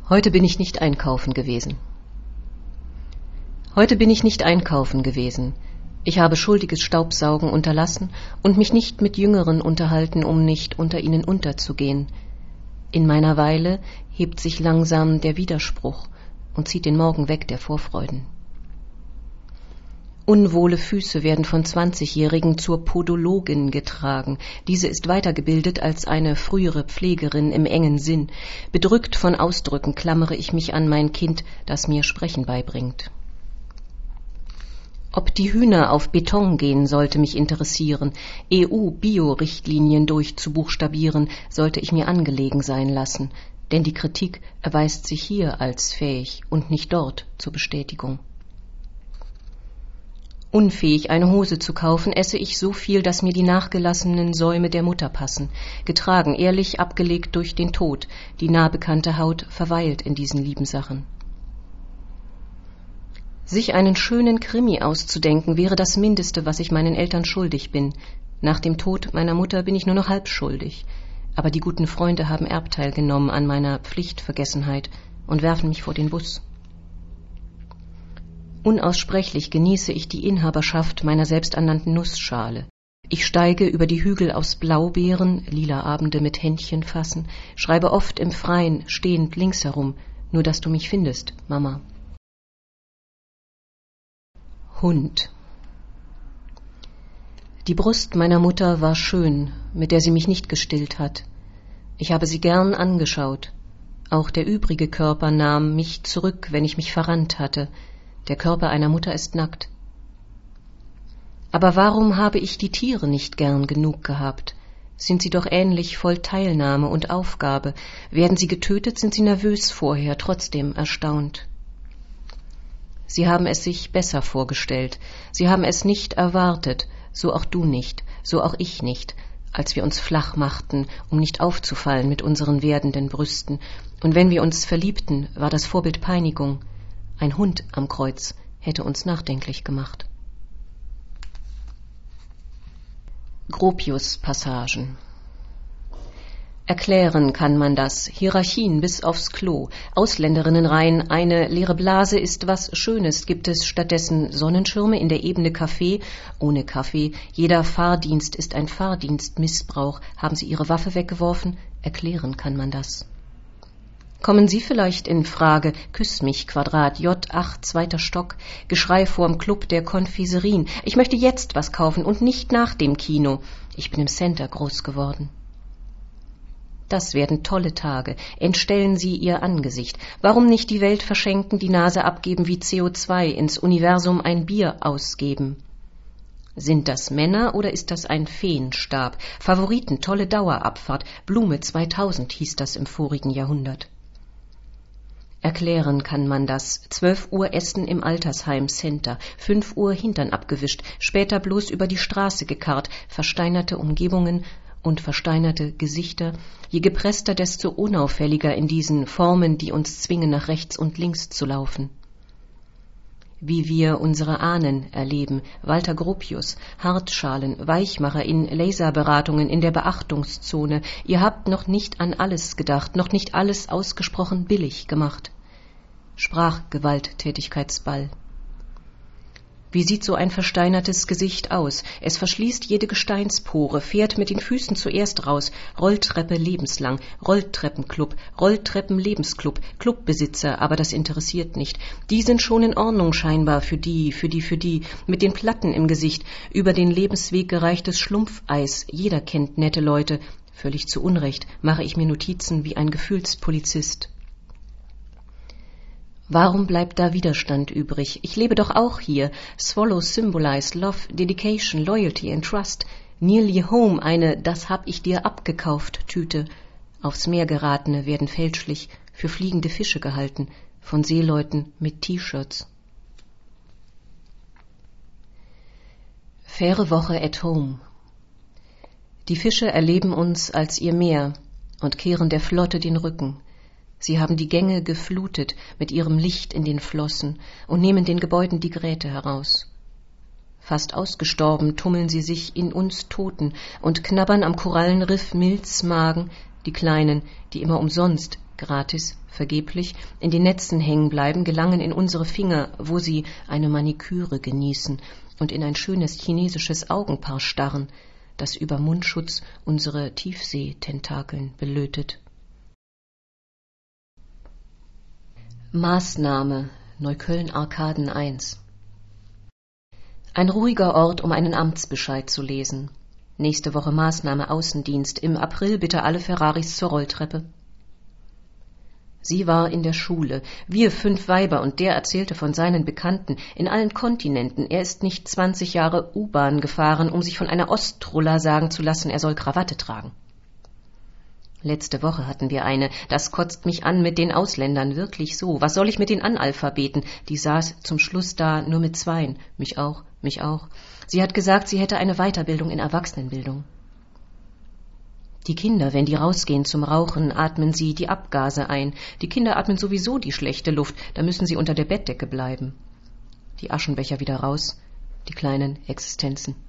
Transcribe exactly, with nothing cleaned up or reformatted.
Heute bin ich nicht einkaufen gewesen. Heute bin ich nicht einkaufen gewesen. Ich habe schuldiges Staubsaugen unterlassen und mich nicht mit Jüngeren unterhalten, um nicht unter ihnen unterzugehen. In meiner Weile hebt sich langsam der Widerspruch und zieht den Morgen weg der Vorfreuden. Unwohle Füße werden von Zwanzigjährigen zur Podologin getragen. Diese ist weitergebildet als eine frühere Pflegerin im engen Sinn. Bedrückt von Ausdrücken klammere ich mich an mein Kind, das mir Sprechen beibringt. Ob die Hühner auf Beton gehen, sollte mich interessieren. E U-Bio-Richtlinien durchzubuchstabieren, sollte ich mir angelegen sein lassen. Denn die Kritik erweist sich hier als fähig und nicht dort zur Bestätigung. Unfähig, eine Hose zu kaufen, esse ich so viel, dass mir die nachgelassenen Säume der Mutter passen. Getragen, ehrlich abgelegt durch den Tod. Die nahbekannte Haut verweilt in diesen lieben Sachen. Sich einen schönen Krimi auszudenken, wäre das Mindeste, was ich meinen Eltern schuldig bin. Nach dem Tod meiner Mutter bin ich nur noch halb schuldig. Aber die guten Freunde haben Erbteil genommen an meiner Pflichtvergessenheit und werfen mich vor den Bus. Unaussprechlich genieße ich die Inhaberschaft meiner selbsternannten Nussschale. Ich steige über die Hügel aus Blaubeeren, lila Abende mit Händchen fassen, schreibe oft im Freien, stehend links herum, nur dass du mich findest, Mama. Hund. Die Brust meiner Mutter war schön, mit der sie mich nicht gestillt hat. Ich habe sie gern angeschaut. Auch der übrige Körper nahm mich zurück, wenn ich mich verrannt hatte. Der Körper einer Mutter ist nackt. Aber warum habe ich die Tiere nicht gern genug gehabt? Sind sie doch ähnlich voll Teilnahme und Aufgabe. Werden sie getötet, sind sie nervös vorher, trotzdem erstaunt. Sie haben es sich besser vorgestellt. Sie haben es nicht erwartet, so auch du nicht, so auch ich nicht, als wir uns flach machten, um nicht aufzufallen mit unseren werdenden Brüsten. Und wenn wir uns verliebten, war das Vorbild Peinigung. Ein Hund am Kreuz hätte uns nachdenklich gemacht. Gropius-Passagen. Erklären kann man das, Hierarchien bis aufs Klo, Ausländerinnenreihen, eine leere Blase ist was Schönes, gibt es stattdessen Sonnenschirme in der Ebene Kaffee, ohne Kaffee, jeder Fahrdienst ist ein Fahrdienstmissbrauch, haben Sie Ihre Waffe weggeworfen? Erklären kann man das. Kommen Sie vielleicht in Frage, Küss mich, Quadrat, J acht, zweiter Stock, Geschrei vorm Club der Konfiserien. Ich möchte jetzt was kaufen und nicht nach dem Kino. Ich bin im Center groß geworden. Das werden tolle Tage. Entstellen Sie Ihr Angesicht. Warum nicht die Welt verschenken, die Nase abgeben wie C O zwei, ins Universum ein Bier ausgeben? Sind das Männer oder ist das ein Feenstab? Favoriten, tolle Dauerabfahrt. Blume zweitausend hieß das im vorigen Jahrhundert. Erklären kann man das. Zwölf Uhr Essen im Altersheim Center, fünf Uhr Hintern abgewischt, später bloß über die Straße gekarrt, versteinerte Umgebungen und versteinerte Gesichter. Je gepresster, desto unauffälliger in diesen Formen, die uns zwingen, nach rechts und links zu laufen. Wie wir unsere Ahnen erleben, Walter Gropius, Hartschalen, Weichmacher in Laserberatungen in der Beachtungszone. Ihr habt noch nicht an alles gedacht, noch nicht alles ausgesprochen billig gemacht. Sprachgewalttätigkeitsball. Wie sieht so ein versteinertes Gesicht aus? Es verschließt jede Gesteinspore, fährt mit den Füßen zuerst raus. Rolltreppe lebenslang, Rolltreppenclub, Rolltreppenlebensclub, Clubbesitzer, aber das interessiert nicht. Die sind schon in Ordnung scheinbar für die, für die, für die, mit den Platten im Gesicht, über den Lebensweg gereichtes Schlumpfeis. Jeder kennt nette Leute. Völlig zu Unrecht mache ich mir Notizen wie ein Gefühlspolizist. Warum bleibt da Widerstand übrig? Ich lebe doch auch hier. Swallow symbolize love, dedication, loyalty and trust. Nearly home, eine das hab ich dir abgekauft Tüte. Aufs Meer geratene werden fälschlich für fliegende Fische gehalten, von Seeleuten mit T-Shirts. Faire Woche at home. Die Fische erleben uns als ihr Meer und kehren der Flotte den Rücken. Sie haben die Gänge geflutet mit ihrem Licht in den Flossen und nehmen den Gebäuden die Gräte heraus. Fast ausgestorben tummeln sie sich in uns Toten und knabbern am Korallenriff Milzmagen, die Kleinen, die immer umsonst, gratis, vergeblich, in den Netzen hängen bleiben, gelangen in unsere Finger, wo sie eine Maniküre genießen und in ein schönes chinesisches Augenpaar starren, das über Mundschutz unsere Tiefseetentakeln belötet. Maßnahme, Neukölln-Arkaden eins. Ein ruhiger Ort, um einen Amtsbescheid zu lesen. Nächste Woche Maßnahme Außendienst. Im April bitte alle Ferraris zur Rolltreppe. Sie war in der Schule. Wir fünf Weiber und der erzählte von seinen Bekannten in allen Kontinenten. Er ist nicht zwanzig Jahre U-Bahn gefahren, um sich von einer Osttrulla sagen zu lassen, er soll Krawatte tragen. Letzte Woche hatten wir eine. Das kotzt mich an mit den Ausländern, wirklich so. Was soll ich mit den Analphabeten? Die saß zum Schluss da nur mit Zweien. Mich auch, mich auch. Sie hat gesagt, sie hätte eine Weiterbildung in Erwachsenenbildung. Die Kinder, wenn die rausgehen zum Rauchen, atmen sie die Abgase ein. Die Kinder atmen sowieso die schlechte Luft, da müssen sie unter der Bettdecke bleiben. Die Aschenbecher wieder raus, die kleinen Existenzen.